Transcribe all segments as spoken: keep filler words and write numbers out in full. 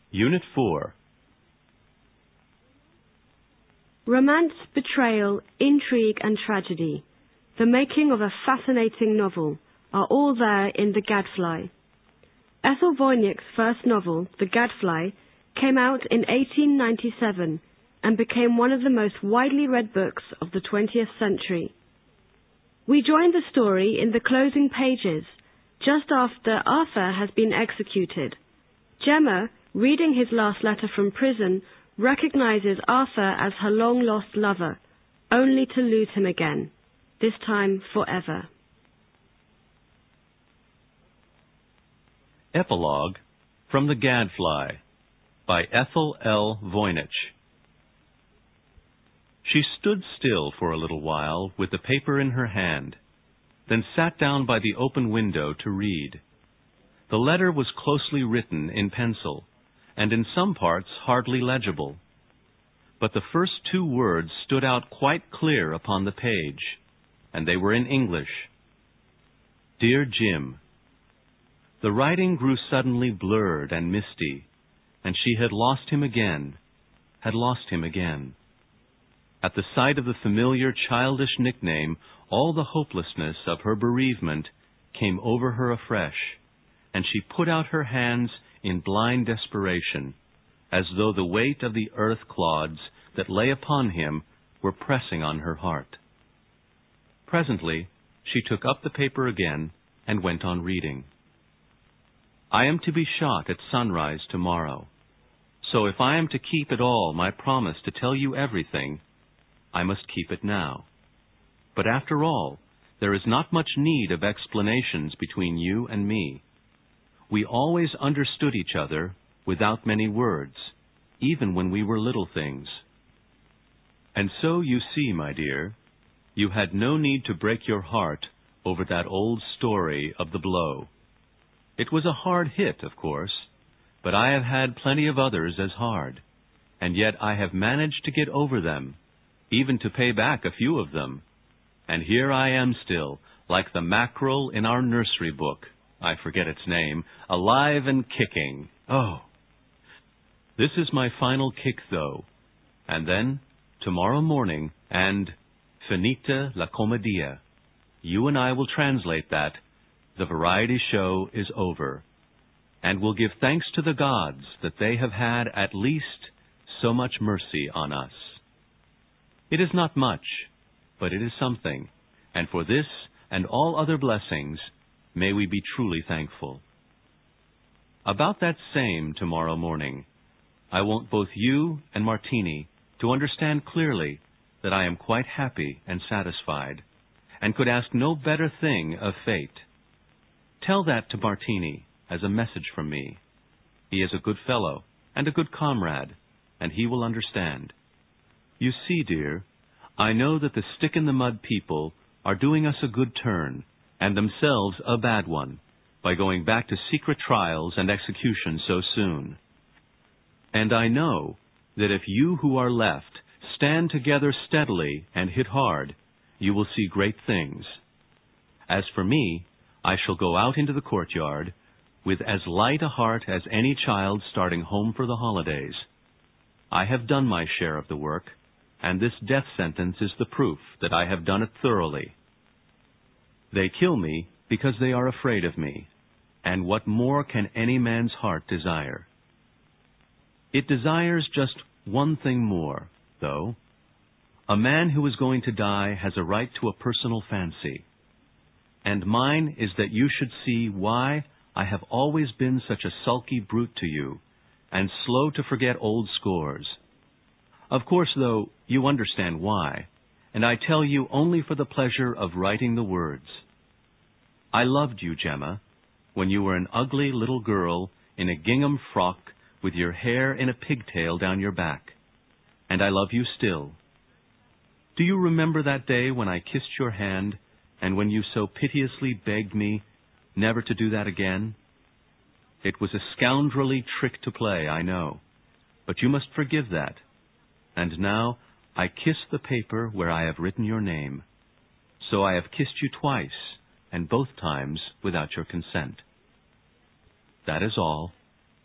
Unit four. Romance, betrayal, intrigue and tragedy, the making of a fascinating novel, are all there in The Gadfly. Ethel Voynich's first novel, The Gadfly, came out in eighteen ninety-seven and became one of the most widely read books of the twentieth century. We join the story in the closing pages, just after Arthur has been executed. Gemma, reading his last letter from prison, recognizes Arthur as her long-lost lover, only to lose him again, this time forever. Epilogue from The Gadfly by Ethel L. Voynich. She stood still for a little while with the paper in her hand, then sat down by the open window to read. The letter was closely written in pencil, and in some parts hardly legible. But the first two words stood out quite clear upon the page, and they were in English. Dear Jim. The writing grew suddenly blurred and misty, and she had lost him again, had lost him again. At the sight of the familiar childish nickname, all the hopelessness of her bereavement came over her afresh, and she put out her hands in blind desperation, as though the weight of the earth clods that lay upon him were pressing on her heart. Presently, she took up the paper again and went on reading. I am to be shot at sunrise tomorrow, so if I am to keep at all my promise to tell you everything, I must keep it now. But after all, there is not much need of explanations between you and me. We always understood each other without many words, even when we were little things. And so you see, my dear, you had no need to break your heart over that old story of the blow. It was a hard hit, of course, but I have had plenty of others as hard, and yet I have managed to get over them, even to pay back a few of them. And here I am still, like the mackerel in our nursery book, I forget its name, alive and kicking. Oh! This is my final kick, though, and then, tomorrow morning, and finita la commedia. You and I will translate that. The variety show is over, and will give thanks to the gods that they have had at least so much mercy on us. It is not much, but it is something, and for this and all other blessings, may we be truly thankful. About that same tomorrow morning, I want both you and Martini to understand clearly that I am quite happy and satisfied, and could ask no better thing of fate. Tell that to Martini as a message from me. He is a good fellow and a good comrade, and he will understand. You see, dear, I know that the stick-in-the-mud people are doing us a good turn, and themselves a bad one, by going back to secret trials and execution so soon. And I know that if you who are left stand together steadily and hit hard, you will see great things. As for me, I shall go out into the courtyard with as light a heart as any child starting home for the holidays. I have done my share of the work, and this death sentence is the proof that I have done it thoroughly. They kill me because they are afraid of me, and what more can any man's heart desire? It desires just one thing more, though. A man who is going to die has a right to a personal fancy, and mine is that you should see why I have always been such a sulky brute to you, and slow to forget old scores. Of course, though, you understand why, and I tell you only for the pleasure of writing the words. I loved you, Gemma, when you were an ugly little girl in a gingham frock with your hair in a pigtail down your back, and I love you still. Do you remember that day when I kissed your hand, and when you so piteously begged me never to do that again? It was a scoundrelly trick to play, I know, but you must forgive that. And now I kiss the paper where I have written your name. So I have kissed you twice, and both times without your consent. That is all.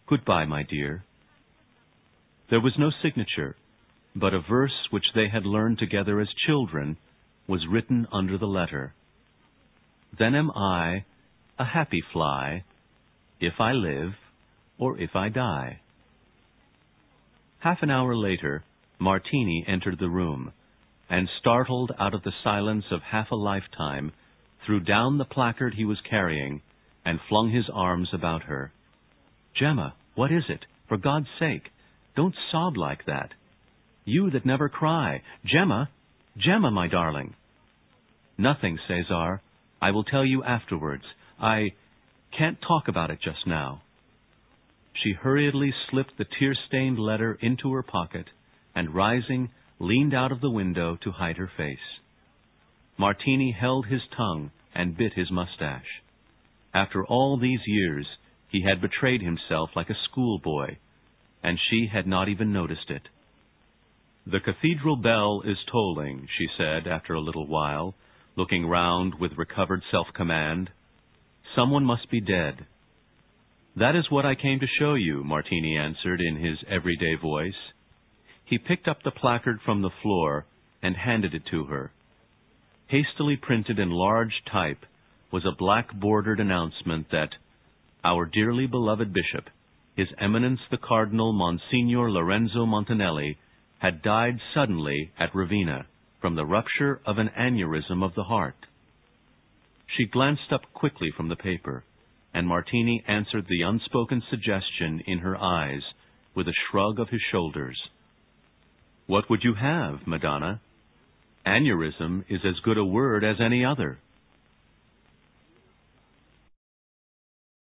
Goodbye, my dear. There was no signature, but a verse which they had learned together as children was written under the letter. Then am I a happy fly, if I live or if I die. Half an hour later, Martini entered the room, and startled out of the silence of half a lifetime, threw down the placard he was carrying and flung his arms about her. Gemma, what is it? For God's sake, don't sob like that. You that never cry. Gemma, Gemma, my darling. Nothing, Cesar. I will tell you afterwards. I can't talk about it just now. She hurriedly slipped the tear-stained letter into her pocket and, rising, leaned out of the window to hide her face. Martini held his tongue and bit his mustache. After all these years, he had betrayed himself like a schoolboy, and she had not even noticed it. The cathedral bell is tolling, she said after a little while, looking round with recovered self-command. Someone must be dead. That is what I came to show you, Martini answered in his everyday voice. He picked up the placard from the floor and handed it to her. Hastily printed in large type was a black-bordered announcement that our dearly beloved bishop, His Eminence the Cardinal Monsignor Lorenzo Montanelli, had died suddenly at Ravenna from the rupture of an aneurysm of the heart. She glanced up quickly from the paper, and Martini answered the unspoken suggestion in her eyes with a shrug of his shoulders. What would you have, Madonna? Aneurysm is as good a word as any other.